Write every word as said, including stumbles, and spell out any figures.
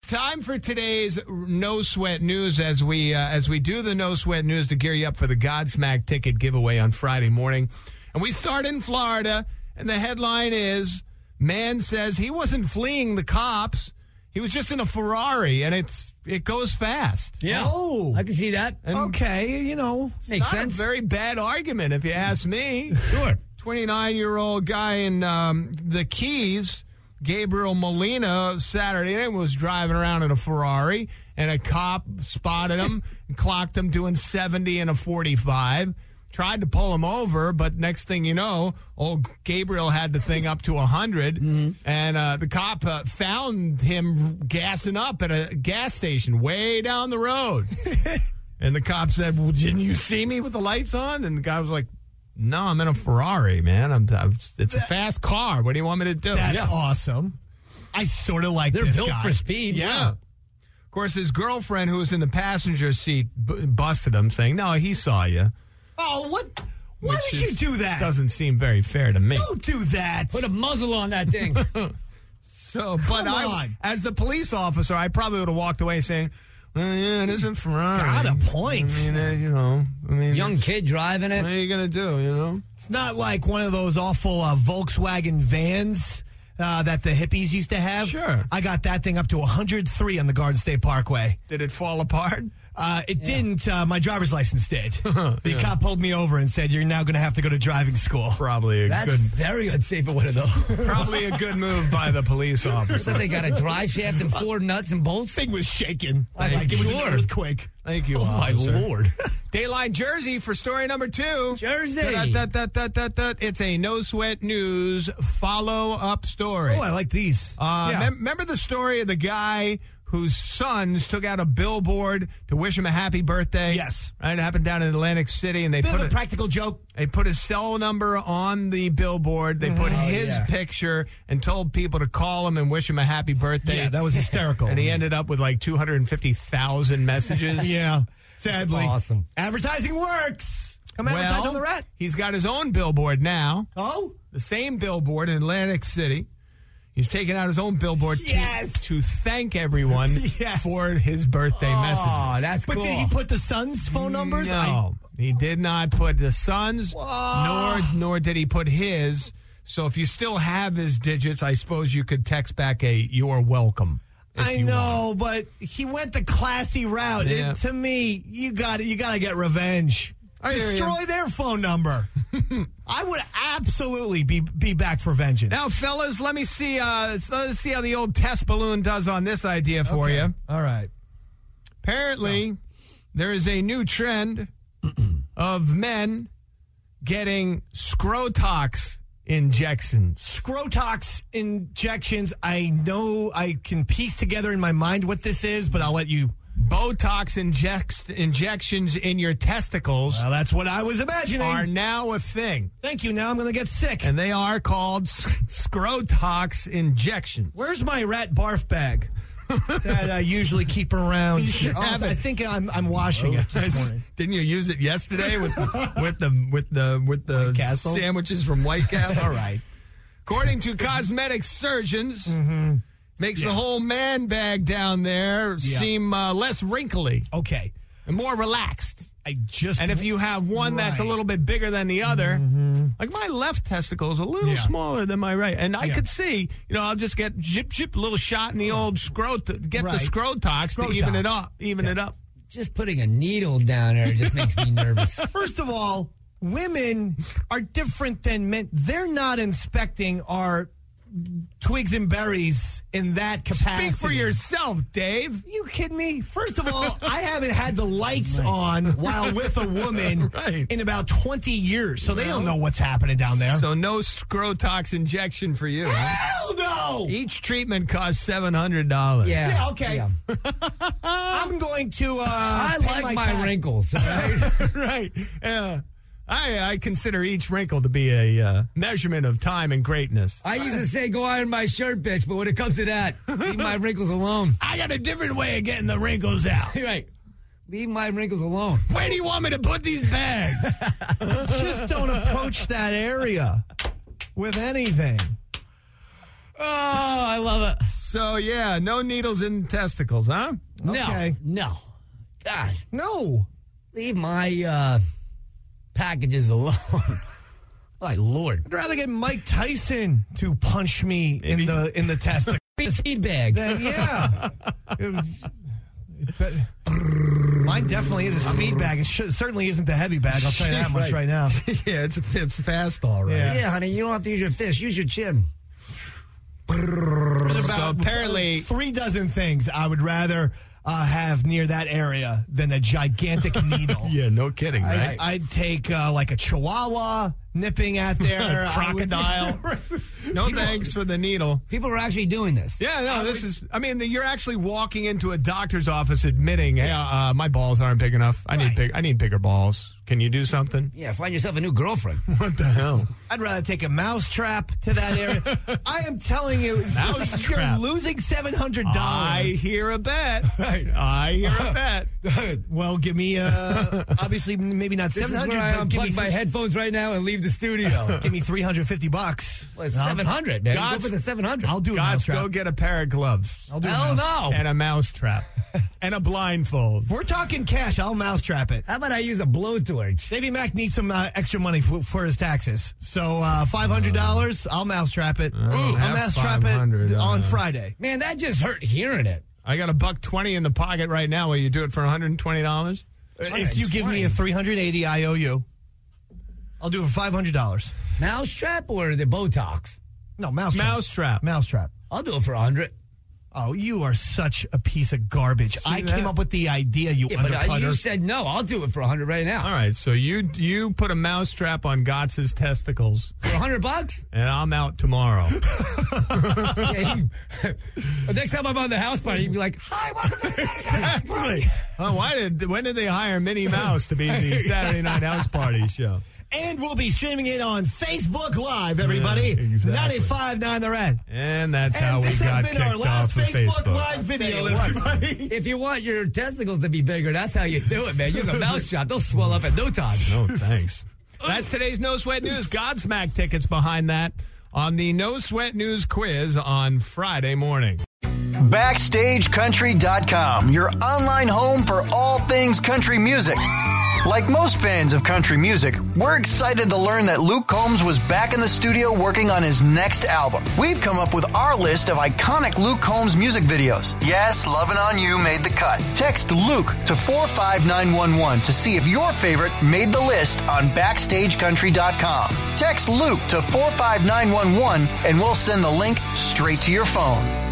Time for today's No Sweat News as we uh, as we do the No Sweat News to gear you up for the Godsmack ticket giveaway on Friday morning. And we start in Florida, and the headline is, man says he wasn't fleeing the cops. He was just in a Ferrari, and it's it goes fast. Yeah. Oh. I can see that. And Okay, you know. it's Makes not sense. a very bad argument, if you ask me. Sure. twenty-nine-year-old guy in um, the Keys, Gabriel Molina, Saturday night was driving around in a Ferrari, and a cop spotted him and clocked him doing seventy and a forty-five. Tried to pull him over, but next thing you know, old Gabriel had the thing up to one hundred, mm-hmm. and uh, the cop uh, found him gassing up at a gas station way down the road. And the cop said, well, didn't you see me with the lights on? And the guy was like, no, I'm in a Ferrari, man. I'm, I'm it's a fast car. What do you want me to do? That's Yeah. awesome. I sort of like They're this built guy. for speed. Yeah. Of course, his girlfriend, who was in the passenger seat, b- busted him, saying, no, he saw you. Oh, what? Why Which did you is- do that? Doesn't seem very fair to me. Don't do that. Put a muzzle on that thing. So, but Come I, on. as the police officer, I probably would have walked away saying, well, yeah, it isn't Ferrari. Got a point. I mean, uh, you know, I mean, Young it's- kid driving What it. are you going to do, you know? It's not like one of those awful uh, Volkswagen vans uh, that the hippies used to have. Sure. I got that thing up to one hundred three on the Garden State Parkway. Did it fall apart? Uh, it didn't. Uh, my driver's license did. The cop pulled me over and said, you're now going to have to go to driving school. Probably a That's good very unsafe of one of those. probably a good move by the police officer. So they got a drive shaft and four nuts and bolts. Thing was shaking. I'm like it was an sure. earthquake. Thank you, Oh, my officer. Lord. Dayline Jersey for story number two. Jersey. Dut, dut, dut, dut, dut, dut. It's a No Sweat News follow-up story. Oh, I like these. Uh, yeah. mem- remember the story of the guy whose sons took out a billboard to wish him a happy birthday? Yes. Right? It happened down in Atlantic City, and they Bit put of a it. practical joke. They put his cell number on the billboard. They put his yeah. picture and told people to call him and wish him a happy birthday. Yeah, that was hysterical. And he ended up with like two hundred fifty thousand messages. Yeah, sadly. Awesome. Advertising works. Come advertise Well, on the rat. he's got his own billboard now. Oh? The same billboard in Atlantic City. He's taken out his own billboard Yes. to, to thank everyone Yes. for his birthday message. Oh, that's But cool. did he put the son's phone numbers? No, he did not put the son's, Whoa. nor nor did he put his. So if you still have his digits, I suppose you could text back a "You're welcome." if I you know, but he went the classy route. Yeah. It, to me, you got You got to get revenge. I hear Destroy you. their phone number. I would absolutely be be back for vengeance. Now, fellas, let me see. Uh, let's, let's see how the old test balloon does on this idea for Okay. you. All right. Apparently, there is a new trend of men getting Scrotox injections. Scrotox injections. I know I can piece together in my mind what this is, but I'll let you. Botox injects, injections in your testicles Well, that's what I was imagining. are now a thing, Thank you. Now I'm going to get sick. and they are called s- Scrotox injections. Where's my rat barf bag that I usually keep around? You should Oh, have I it. think I'm, I'm washing it this morning. Didn't you use it yesterday with the, with the with the with the White Castles? sandwiches from White Castle? All right. According to cosmetic surgeons, makes the Yeah. whole man bag down there Yeah. seem uh, less wrinkly Okay. and more relaxed. I just And if you have one that's a Right. little bit bigger than the other, like my left testicle is a little Yeah. smaller than my right, and I Yeah. could see, you know, I'll just get zip zip a little shot in the old scrot, get Right. the scrotox to even it up, even it up. Just putting a needle down there just makes me nervous. First of all, women are different than men. They're not inspecting our twigs and berries in that capacity. Speak for yourself, Dave. You kidding me? First of all, I haven't had the lights on while with a woman Right. in about twenty years, so they don't know what's happening down there. So no scrotox injection for you. Huh? Hell no! Each treatment costs seven hundred dollars. Yeah. Yeah, okay. Yeah. I'm going to. Uh, I pay like my tab. wrinkles. All right? right. Yeah. I I consider each wrinkle to be a uh, measurement of time and greatness. I used to say go iron my shirt, bitch, but when it comes to that, leave my wrinkles alone. I got a different way of getting the wrinkles out. Right. Leave my wrinkles alone. Where do you want me to put these bags? Just don't approach that area with anything. Oh, I love it. So, yeah, no needles in testicles, huh? Okay. No, no. God, No. leave my uh, packages alone. My Lord. I'd rather get Mike Tyson to punch me Maybe. in the in the testicle. Be a speed bag. Then, yeah. It was- it bet- Mine definitely is a speed bag. It sh- certainly isn't the heby bag. I'll tell you that much right, now. Yeah, it's, it's fast, all right. Yeah. Yeah, honey, you don't have to use your fist. Use your chin. There's So about apparently- three dozen things I would rather uh, have near that area than a gigantic needle. Yeah, no kidding, I, right? I'd take uh, like a chihuahua nipping at there. A crocodile. No thanks for the needle. People are actually doing this. Yeah, no, this is, I mean, you're actually walking into a doctor's office admitting, hey, uh, my balls aren't big enough. I need Right. big, I need bigger balls. Can you do something? Yeah, find yourself a new girlfriend. What the hell? I'd rather take a mouse trap to that area. I am telling you, Mouse you're trap. losing seven hundred dollars. I hear a bet. I hear a bet. Well, give me, uh, obviously, maybe not This is seven hundred, where I but give me, unplug my th- headphones right now and leave the studio. give me three hundred fifty bucks. Well, it's seven hundred, man. Go God's- for the seven hundred. I'll do a mouse Gods, trap. go get a pair of gloves. I'll do a Hell mouse. no. And a mouse trap. And a blindfold. If we're talking cash, I'll mouse trap it. How about I use a blowtorch? Davey Mack needs some uh, extra money for, for his taxes. So uh, five hundred dollars, I'll mouse trap it. don't I'll have mouse trap five hundred, it on uh, Friday. Man, that just hurt hearing it. I got a buck twenty in the pocket right now. Will you do it for one hundred twenty dollars? If you give me a three hundred eighty I O U, I'll do it for five hundred dollars. Mousetrap or the Botox? No, mouse trap. Mouse trap. Mouse trap. I'll do it for a hundred. Oh, you are such a piece of garbage. I that? came up with the idea, you Yeah, but uh, undercutter. you said no. I'll do it for a hundred right now. All right, so you you put a mouse trap on Gotts's testicles, For a hundred bucks? and I'm out tomorrow. Yeah, you, the next time I'm on the house party, you'd be like, "Hi, welcome to the Exactly. Oh, why did when did they hire Minnie Mouse to be the Saturday Night House Party show? And we'll be streaming it on Facebook Live, everybody. Yeah, exactly. ninety-five point nine The Red. And that's And how we this got has been our kicked last off of Facebook, Facebook. Live video, Hey, what? everybody. If you want your testicles to be bigger, that's how you do it, man. Use a mousetrap; they'll swell up in no time. No, thanks. That's today's No Sweat News. Godsmack tickets behind that on the No Sweat News quiz on Friday morning. Backstage Country dot com, your online home for all things country music. Like most fans of country music, we're excited to learn that Luke Combs was back in the studio working on his next album. We've come up with our list of iconic Luke Combs music videos. Yes, Lovin' On You made the cut. Text Luke to four five nine one one to see if your favorite made the list on Backstage Country dot com. Text Luke to four five nine one one and we'll send the link straight to your phone.